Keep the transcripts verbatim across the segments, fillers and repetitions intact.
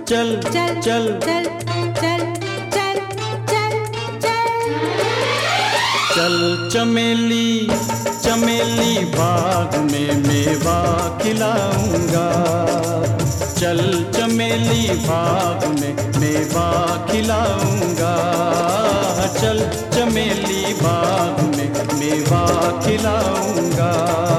चल चल चल चल चल चल चल चल चल चमेली चमेली बाग में मेवा खिलाऊंगा। चल चमेली बाग में मेवा खिलाऊंगा। चल चमेली बाग में मेवा खिलाऊंगा।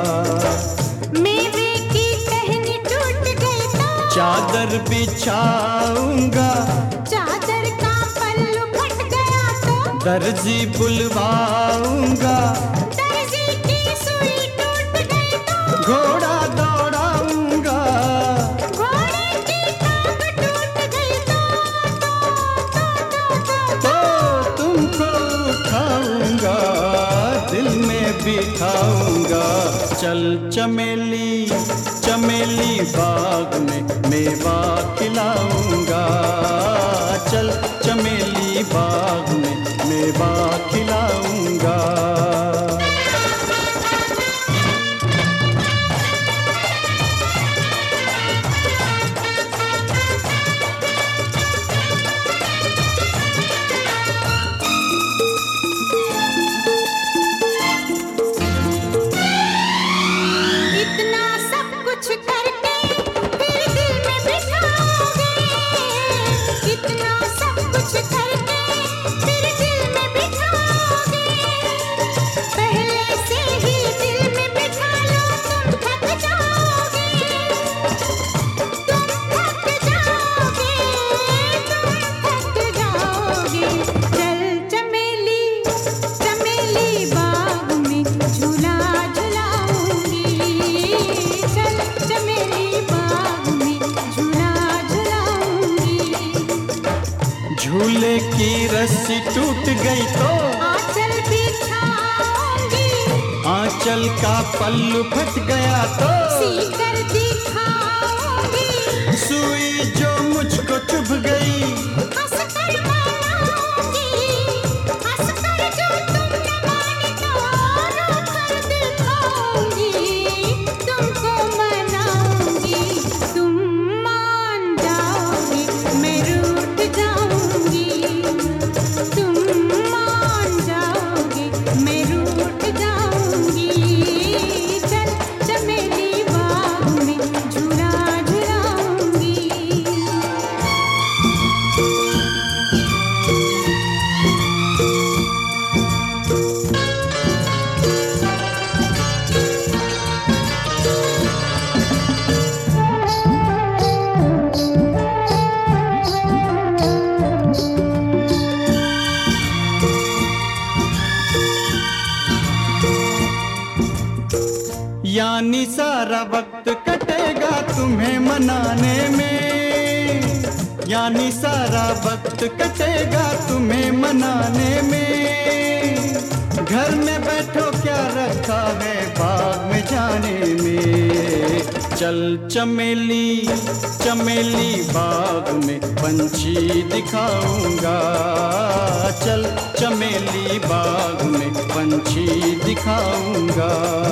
मेवे की टहनी टूट गई तो चादर बिछाऊंगा। चादर का पल्लू फट गया तो दर्जी बुलवाऊंगा। दर्जी की सुई टूट गई तो घोड़ा दौड़ाऊंगा। घोड़े की टांग टूट गई तो तो तुमको उठाऊंगा, दिल में बिठाऊंगा। चल चमेली चमेली बाग में मेवा खिलाऊंगा। चल चमेली बाग में मेवा खिलाऊंगा। इतना सब कुछ करके फिर दिल में बिठाओगे। इतना सब कुछ करके फिर दिल में बिठाओगे। पहले से ही दिल में बिठा लो तुम थक जाओगे। तुम थक जाओगे तुम थक जाओगे। चल चमेली चमेली बाग में झूला झुलाऊंगी। चल चमेली बाग में झूला झुलाऊंगी। झूले की रस्सी टूट गई तो आंचल बिछाऊंगी। आंचल का पल्लू फट गया तो सीकर दिखाऊंगी। सुई जो मुझको चुभ गई हंसकर मनाऊंगी। हंसकर जो तुम न माने तो रोकर दिखाऊंगी। तुमको मनाऊंगी। तुम मान जाओगे मैं रूठ जाऊंगी। तुम मान जाओगे मैं रूठ जाऊंगी। चल चमेली बाग में झूला झुलाऊंगी। यानी सारा वक्त कटेगा तुम्हें मनाने में। यानी सारा वक्त कटेगा तुम्हें मनाने में। घर में बैठो क्या रखा है बाग में जाने में। चल चमेली चमेली बाग में पंछी दिखाऊंगा। चल चमेली बाग में पंछी दिखाऊंगा।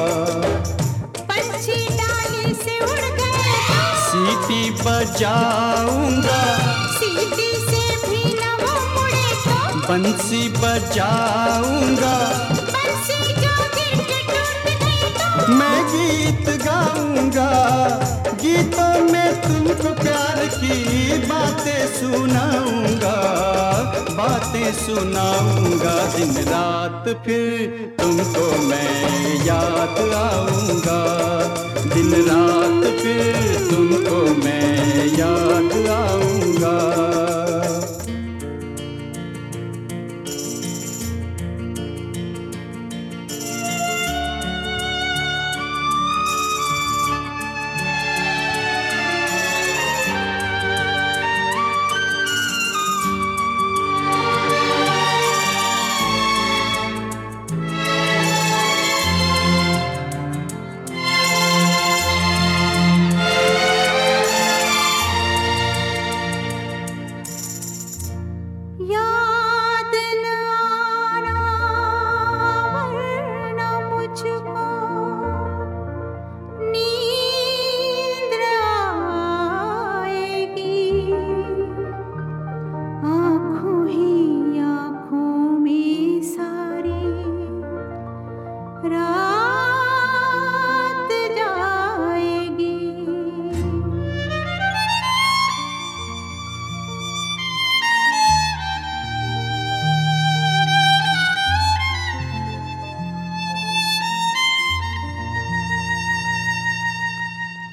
पंछी डाली से उड़ गए तो सीटी बजाऊंगा। सीटी से भी न वो मुड़े तो बंसी बजाऊंगा। बंसी जो गिर के टूट गई तो मैं गीत गाऊंगा। गीतों में तुमको प्यार की बातें सुनाऊंगा। बातें सुनाऊंगा दिन रात फिर तुमको मैं याद आऊंगा। दिन रात फिर तुमको मैं याद आऊंगा।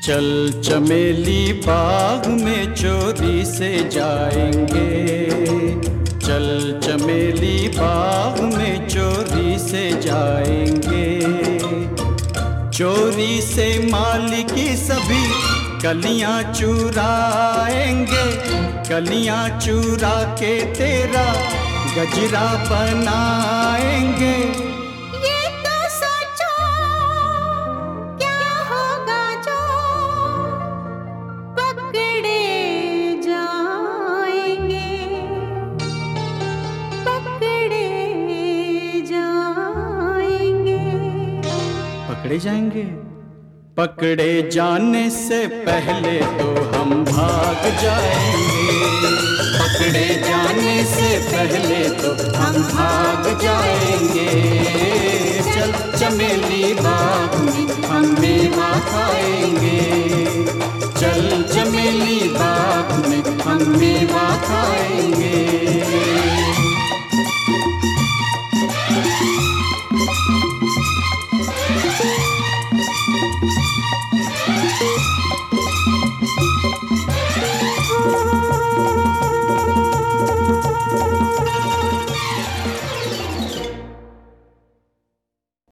चल चमेली बाग में चोरी से जाएंगे, चल चमेली बाग में चोरी से जाएंगे। चोरी से माली की सभी कलियां चुराएंगे, कलियां चुरा के तेरा गजरा बनाएंगे। ये तो सोचो क्या होगा जो पकड़े जाएंगे, पकड़े जाएंगे। पकड़े जाएंगे? पकड़े जाने से पहले तो हम भाग जाएंगे, पकड़े जाने से पहले तो हम भाग जाएंगे। चल चमेली बाग में हम मेवा खाएंगे, चल चमेली बाग में हम मेवा